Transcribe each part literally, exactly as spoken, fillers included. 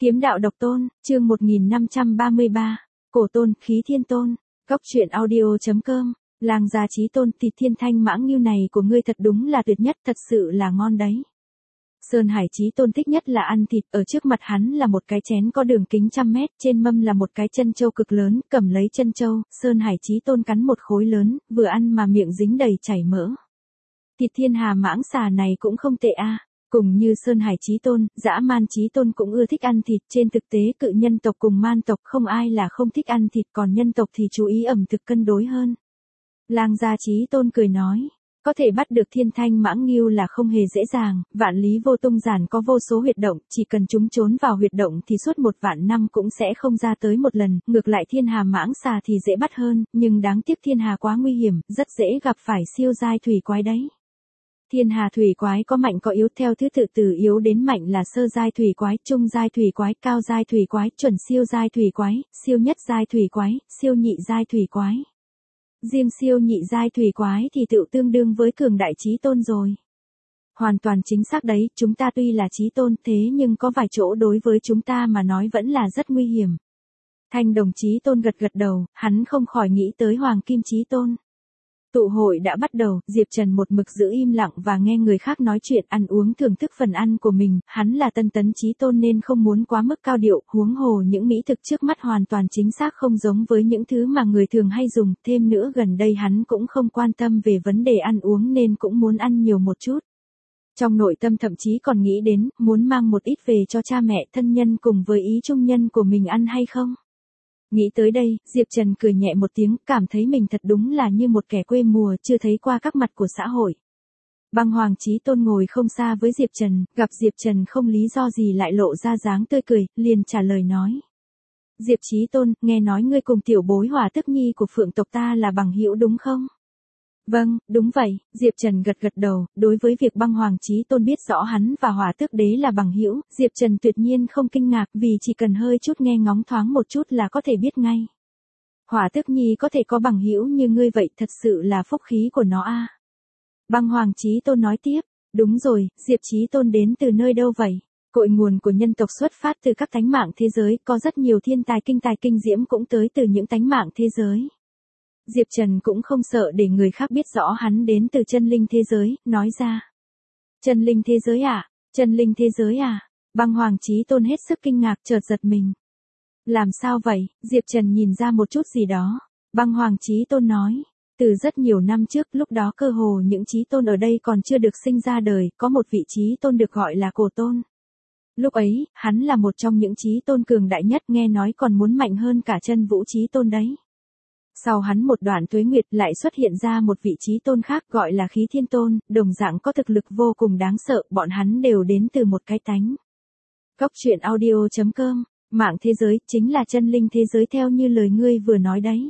Kiếm đạo độc tôn, chương một nghìn năm trăm ba mươi ba, Cổ tôn, khí thiên tôn, Cốc truyện audio chấm com, Lang gia chí tôn, thịt thiên thanh mãng ngưu này của ngươi thật đúng là tuyệt nhất, thật sự là ngon đấy. Sơn Hải chí tôn thích nhất là ăn thịt, ở trước mặt hắn là một cái chén có đường kính trăm mét, trên mâm là một cái chân châu cực lớn, cầm lấy chân châu, Sơn Hải chí tôn cắn một khối lớn, vừa ăn mà miệng dính đầy chảy mỡ. Thịt thiên hà mãng xà này cũng không tệ a. Cùng như Sơn Hải chí tôn, dã man chí tôn cũng ưa thích ăn thịt, trên thực tế cự nhân tộc cùng man tộc không ai là không thích ăn thịt, còn nhân tộc thì chú ý ẩm thực cân đối hơn. Lang gia chí tôn cười nói, có thể bắt được thiên thanh mãng ngưu là không hề dễ dàng, vạn lý vô tung giản có vô số huyệt động, chỉ cần chúng trốn vào huyệt động thì suốt một vạn năm cũng sẽ không ra tới một lần, ngược lại thiên hà mãng xà thì dễ bắt hơn, nhưng đáng tiếc thiên hà quá nguy hiểm, rất dễ gặp phải siêu giai thủy quái đấy. Thiên hà thủy quái có mạnh có yếu, theo thứ tự từ yếu đến mạnh là sơ giai thủy quái, trung giai thủy quái, cao giai thủy quái, chuẩn siêu giai thủy quái, siêu nhất giai thủy quái, siêu nhị giai thủy quái. Riêng siêu nhị giai thủy quái thì tự tương đương với cường đại chí tôn rồi. Hoàn toàn chính xác đấy, chúng ta tuy là chí tôn thế nhưng có vài chỗ đối với chúng ta mà nói vẫn là rất nguy hiểm. Thanh đồng chí tôn gật gật đầu, hắn không khỏi nghĩ tới hoàng kim chí tôn. Tụ hội đã bắt đầu, Diệp Trần một mực giữ im lặng và nghe người khác nói chuyện, ăn uống thưởng thức phần ăn của mình, hắn là tân tấn chí tôn nên không muốn quá mức cao điệu, huống hồ những mỹ thực trước mắt hoàn toàn chính xác không giống với những thứ mà người thường hay dùng, thêm nữa gần đây hắn cũng không quan tâm về vấn đề ăn uống nên cũng muốn ăn nhiều một chút. Trong nội tâm thậm chí còn nghĩ đến, muốn mang một ít về cho cha mẹ thân nhân cùng với ý trung nhân của mình ăn hay không. Nghĩ tới đây, Diệp Trần cười nhẹ một tiếng, cảm thấy mình thật đúng là như một kẻ quê mùa chưa thấy qua các mặt của xã hội. Băng Hoàng chí tôn ngồi không xa với Diệp Trần, gặp Diệp Trần không lý do gì lại lộ ra dáng tươi cười, liền trả lời nói. Diệp chí tôn, nghe nói ngươi cùng tiểu bối Hỏa Tức Nhi của Phượng tộc ta là bằng hữu đúng không? Vâng, đúng vậy, Diệp Trần gật gật đầu, đối với việc Băng Hoàng chí tôn biết rõ hắn và Hỏa Tước Đế là bằng hữu, Diệp Trần tuyệt nhiên không kinh ngạc vì chỉ cần hơi chút nghe ngóng thoáng một chút là có thể biết ngay. Hỏa Tước Nhi có thể có bằng hữu như ngươi vậy thật sự là phúc khí của nó a. Băng Hoàng chí tôn nói tiếp, đúng rồi, Diệp chí tôn đến từ nơi đâu vậy? Cội nguồn của nhân tộc xuất phát từ các tánh mạng thế giới, có rất nhiều thiên tài kinh tài kinh diễm cũng tới từ những tánh mạng thế giới. Diệp Trần cũng không sợ để người khác biết rõ hắn đến từ chân linh thế giới, nói ra. Chân linh thế giới à? Chân linh thế giới à? Băng Hoàng chí tôn hết sức kinh ngạc chợt giật mình. Làm sao vậy? Diệp Trần nhìn ra một chút gì đó. Băng Hoàng chí tôn nói. Từ rất nhiều năm trước, lúc đó cơ hồ những chí tôn ở đây còn chưa được sinh ra đời, có một vị chí tôn được gọi là Cổ tôn. Lúc ấy, hắn là một trong những chí tôn cường đại nhất, nghe nói còn muốn mạnh hơn cả chân vũ chí tôn đấy. Sau hắn một đoạn tuế nguyệt lại xuất hiện ra một vị chí tôn khác gọi là khí thiên tôn, đồng dạng có thực lực vô cùng đáng sợ, bọn hắn đều đến từ một cái tánh. Cốc truyện audio chấm com, mạng thế giới, chính là chân linh thế giới theo như lời ngươi vừa nói đấy.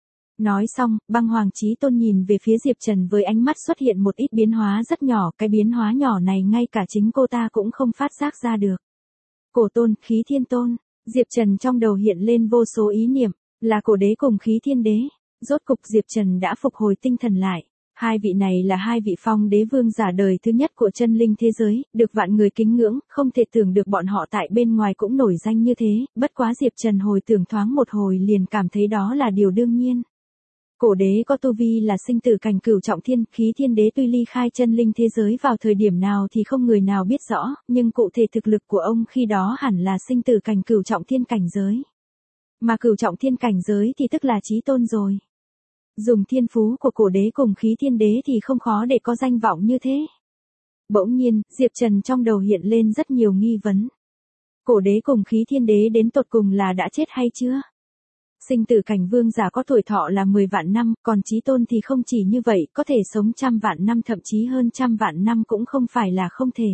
Nói xong, Băng Hoàng chí tôn nhìn về phía Diệp Trần với ánh mắt xuất hiện một ít biến hóa rất nhỏ, cái biến hóa nhỏ này ngay cả chính cô ta cũng không phát giác ra được. Cổ tôn, khí thiên tôn, Diệp Trần trong đầu hiện lên vô số ý niệm. Là cổ đế cùng khí thiên đế, rốt cục Diệp Trần đã phục hồi tinh thần lại. Hai vị này là hai vị phong đế vương giả đời thứ nhất của chân linh thế giới, được vạn người kính ngưỡng, không thể tưởng được bọn họ tại bên ngoài cũng nổi danh như thế, bất quá Diệp Trần hồi tưởng thoáng một hồi liền cảm thấy đó là điều đương nhiên. Cổ đế có tu vi là sinh tử cảnh cửu trọng thiên, khí thiên đế tuy ly khai chân linh thế giới vào thời điểm nào thì không người nào biết rõ, nhưng cụ thể thực lực của ông khi đó hẳn là sinh tử cảnh cửu trọng thiên cảnh giới. Mà cửu trọng thiên cảnh giới thì tức là chí tôn rồi. Dùng thiên phú của cổ đế cùng khí thiên đế thì không khó để có danh vọng như thế. Bỗng nhiên, Diệp Trần trong đầu hiện lên rất nhiều nghi vấn. Cổ đế cùng khí thiên đế đến tột cùng là đã chết hay chưa? Sinh tử cảnh vương giả có tuổi thọ là mười vạn năm, còn chí tôn thì không chỉ như vậy, có thể sống trăm vạn năm thậm chí hơn trăm vạn năm cũng không phải là không thể.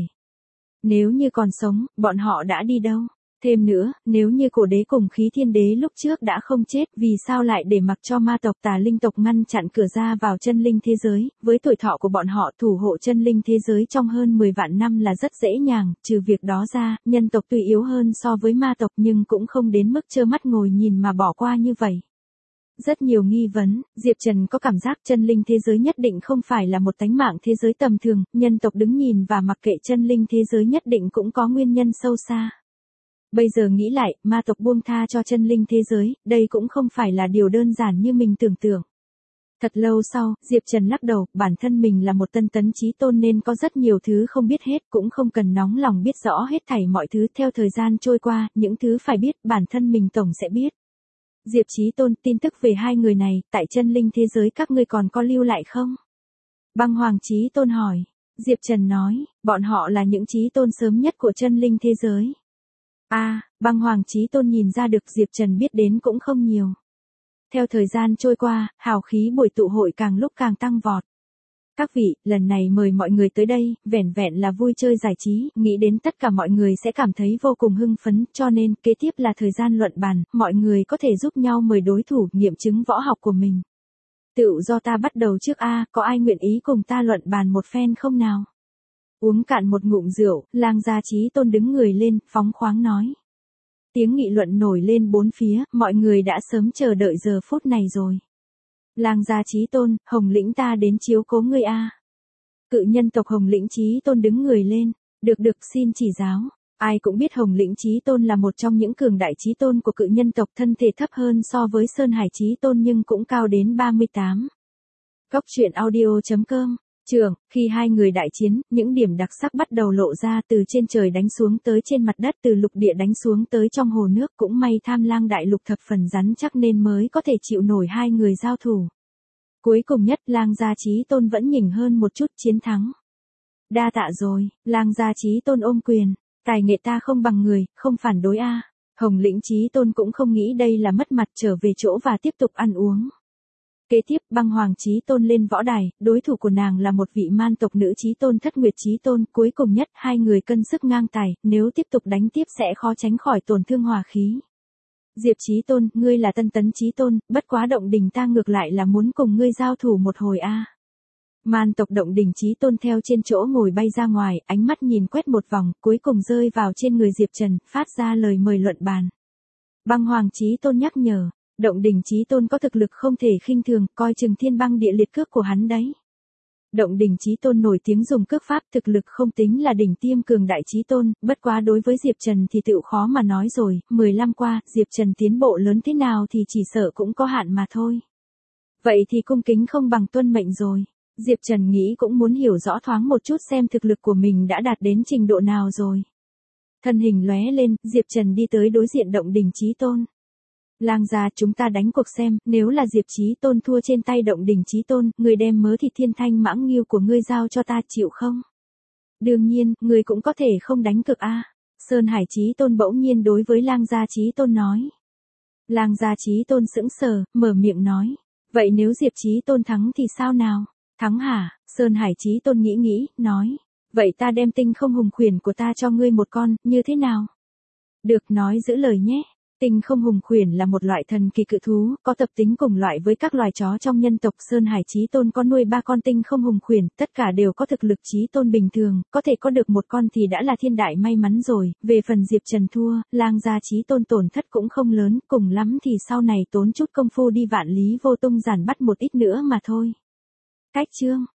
Nếu như còn sống, bọn họ đã đi đâu? Thêm nữa, nếu như cổ đế cùng khí thiên đế lúc trước đã không chết, vì sao lại để mặc cho ma tộc tà linh tộc ngăn chặn cửa ra vào chân linh thế giới, với tuổi thọ của bọn họ thủ hộ chân linh thế giới trong hơn mười vạn năm là rất dễ dàng, trừ việc đó ra, nhân tộc tuy yếu hơn so với ma tộc nhưng cũng không đến mức trơ mắt ngồi nhìn mà bỏ qua như vậy. Rất nhiều nghi vấn, Diệp Trần có cảm giác chân linh thế giới nhất định không phải là một tánh mạng thế giới tầm thường, nhân tộc đứng nhìn và mặc kệ chân linh thế giới nhất định cũng có nguyên nhân sâu xa. Bây giờ nghĩ lại, ma tộc buông tha cho chân linh thế giới, đây cũng không phải là điều đơn giản như mình tưởng tượng. Thật lâu sau, Diệp Trần lắc đầu, bản thân mình là một tân tấn chí tôn nên có rất nhiều thứ không biết hết, cũng không cần nóng lòng biết rõ hết thảy mọi thứ. Theo thời gian trôi qua, những thứ phải biết, bản thân mình tổng sẽ biết. Diệp chí tôn, tin tức về hai người này, tại chân linh thế giới các ngươi còn có lưu lại không? Băng Hoàng chí tôn hỏi. Diệp Trần nói, bọn họ là những chí tôn sớm nhất của chân linh thế giới. A, à, Băng Hoàng chí tôn nhìn ra được Diệp Trần biết đến cũng không nhiều. Theo thời gian trôi qua, hào khí buổi tụ hội càng lúc càng tăng vọt. Các vị, lần này mời mọi người tới đây, vẻn vẹn là vui chơi giải trí, nghĩ đến tất cả mọi người sẽ cảm thấy vô cùng hưng phấn, cho nên kế tiếp là thời gian luận bàn, mọi người có thể giúp nhau mời đối thủ nghiệm chứng võ học của mình. Tựu do ta bắt đầu trước a, có ai nguyện ý cùng ta luận bàn một phen không nào? Uống cạn một ngụm rượu, Lang gia chí tôn đứng người lên, phóng khoáng nói. Tiếng nghị luận nổi lên bốn phía, mọi người đã sớm chờ đợi giờ phút này rồi. Lang gia chí tôn, Hồng lĩnh ta đến chiếu cố ngươi a. Cự nhân tộc Hồng lĩnh chí tôn đứng người lên, được được xin chỉ giáo. Ai cũng biết Hồng lĩnh chí tôn là một trong những cường đại chí tôn của cự nhân tộc, thân thể thấp hơn so với Sơn Hải chí tôn nhưng cũng cao đến ba mươi tám. Góc truyện audio chấm com. Trường, khi hai người đại chiến, những điểm đặc sắc bắt đầu lộ ra, từ trên trời đánh xuống tới trên mặt đất, từ lục địa đánh xuống tới trong hồ nước, cũng may Tham Lang đại lục thập phần rắn chắc nên mới có thể chịu nổi hai người giao thủ. Cuối cùng nhất, Lang gia chí tôn vẫn nhỉnh hơn một chút, chiến thắng. Đa tạ rồi, Lang gia chí tôn ôm quyền, tài nghệ ta không bằng người, không phản đối a. Hồng lĩnh chí tôn cũng không nghĩ đây là mất mặt, trở về chỗ và tiếp tục ăn uống. Kế tiếp, Băng Hoàng chí tôn lên võ đài, đối thủ của nàng là một vị man tộc nữ chí tôn Thất Nguyệt chí tôn, cuối cùng nhất hai người cân sức ngang tài, nếu tiếp tục đánh tiếp sẽ khó tránh khỏi tổn thương hòa khí. Diệp chí tôn, ngươi là tân tấn chí tôn, bất quá Động Đình ta ngược lại là muốn cùng ngươi giao thủ một hồi a. Man tộc Động Đình chí tôn theo trên chỗ ngồi bay ra ngoài, ánh mắt nhìn quét một vòng, cuối cùng rơi vào trên người Diệp Trần, phát ra lời mời luận bàn. Băng Hoàng chí tôn nhắc nhở. Động Đình chí tôn có thực lực không thể khinh thường, coi chừng thiên băng địa liệt cước của hắn đấy. Động Đình chí tôn nổi tiếng dùng cước pháp, thực lực không tính là đỉnh tiêm cường đại chí tôn, bất quá đối với Diệp Trần thì tựu khó mà nói rồi, mười lăm qua, Diệp Trần tiến bộ lớn thế nào thì chỉ sợ cũng có hạn mà thôi. Vậy thì cung kính không bằng tuân mệnh rồi. Diệp Trần nghĩ cũng muốn hiểu rõ thoáng một chút xem thực lực của mình đã đạt đến trình độ nào rồi. Thân hình lóe lên, Diệp Trần đi tới đối diện Động Đình chí tôn. Lang gia, chúng ta đánh cuộc xem, nếu là Diệp chí tôn thua trên tay Động Đình chí tôn, người đem mớ thịt thiên thanh mãng nghiêu của ngươi giao cho ta, chịu không? Đương nhiên, người cũng có thể không đánh cược a. Sơn Hải chí tôn bỗng nhiên đối với Lang gia chí tôn nói. Lang gia chí tôn sững sờ, mở miệng nói. Vậy nếu Diệp chí tôn thắng thì sao nào? Thắng hả? Sơn Hải chí tôn nghĩ nghĩ, nói. Vậy ta đem tinh không hùng khuyển của ta cho ngươi một con, như thế nào? Được, nói giữ lời nhé. Tinh không hùng khuyển là một loại thần kỳ cự thú, có tập tính cùng loại với các loài chó trong nhân tộc. Sơn Hải chí tôn có nuôi ba con tinh không hùng khuyển, tất cả đều có thực lực chí tôn bình thường, có thể có được một con thì đã là thiên đại may mắn rồi. Về phần Diệp Trần thua, Lang gia chí tôn tổn thất cũng không lớn, cùng lắm thì sau này tốn chút công phu đi Vạn Lý Vô Tung giản bắt một ít nữa mà thôi. Cách chương